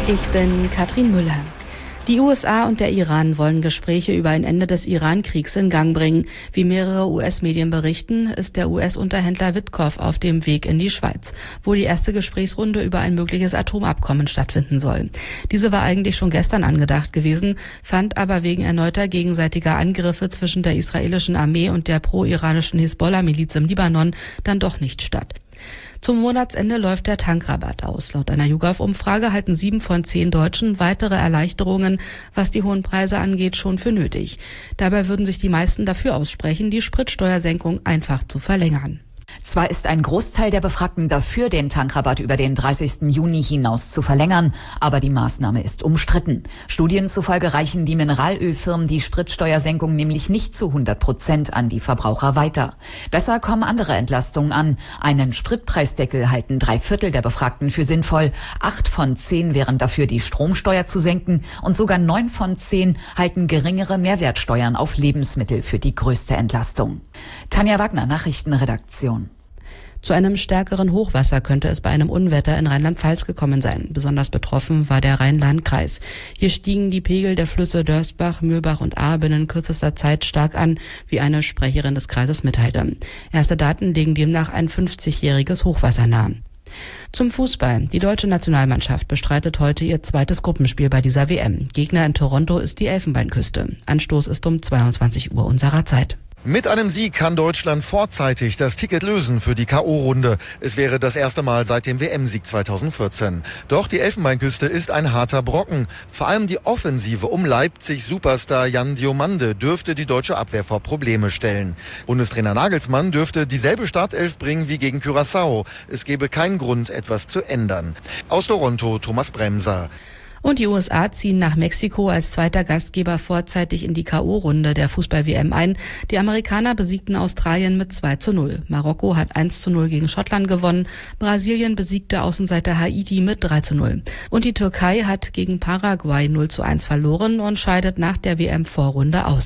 Ich bin Katrin Müller. Die USA und der Iran wollen Gespräche über ein Ende des Iran-Kriegs in Gang bringen. Wie mehrere US-Medien berichten, ist der US-Unterhändler Witkow auf dem Weg in die Schweiz, wo die erste Gesprächsrunde über ein mögliches Atomabkommen stattfinden soll. Diese war eigentlich schon gestern angedacht gewesen, fand aber wegen erneuter gegenseitiger Angriffe zwischen der israelischen Armee und der pro-iranischen Hisbollah-Miliz im Libanon dann doch nicht statt. Zum Monatsende läuft der Tankrabatt aus. Laut einer YouGov-Umfrage halten 7 von 10 Deutschen weitere Erleichterungen, was die hohen Preise angeht, schon für nötig. Dabei würden sich die meisten dafür aussprechen, die Spritsteuersenkung einfach zu verlängern. Zwar ist ein Großteil der Befragten dafür, den Tankrabatt über den 30. Juni hinaus zu verlängern, aber die Maßnahme ist umstritten. Studien zufolge reichen die Mineralölfirmen die Spritsteuersenkung nämlich nicht zu 100% an die Verbraucher weiter. Besser kommen andere Entlastungen an. Einen Spritpreisdeckel halten 3/4 der Befragten für sinnvoll. 8 von 10 wären dafür, die Stromsteuer zu senken, und sogar 9 von 10 halten geringere Mehrwertsteuern auf Lebensmittel für die größte Entlastung. Tanja Wagner, Nachrichtenredaktion. Zu einem stärkeren Hochwasser könnte es bei einem Unwetter in Rheinland-Pfalz gekommen sein. Besonders betroffen war der Rhein-Lahn-Kreis. Hier stiegen die Pegel der Flüsse Dörsbach, Mühlbach und Ahr binnen kürzester Zeit stark an, wie eine Sprecherin des Kreises mitteilte. Erste Daten legen demnach ein 50-jähriges Hochwasser nahe. Zum Fußball. Die deutsche Nationalmannschaft bestreitet heute ihr zweites Gruppenspiel bei dieser WM. Gegner in Toronto ist die Elfenbeinküste. Anstoß ist um 22 Uhr unserer Zeit. Mit einem Sieg kann Deutschland vorzeitig das Ticket lösen für die K.O.-Runde. Es wäre das erste Mal seit dem WM-Sieg 2014. Doch die Elfenbeinküste ist ein harter Brocken. Vor allem die Offensive um Leipzig-Superstar Jan Diomande dürfte die deutsche Abwehr vor Probleme stellen. Bundestrainer Nagelsmann dürfte dieselbe Startelf bringen wie gegen Curaçao. Es gäbe keinen Grund, etwas zu ändern. Aus Toronto, Thomas Bremser. Und die USA ziehen nach Mexiko als zweiter Gastgeber vorzeitig in die K.O.-Runde der Fußball-WM ein. Die Amerikaner besiegten Australien mit 2:0. Marokko hat 1:0 gegen Schottland gewonnen. Brasilien besiegte Außenseiter Haiti mit 3:0. Und die Türkei hat gegen Paraguay 0:1 verloren und scheidet nach der WM-Vorrunde aus.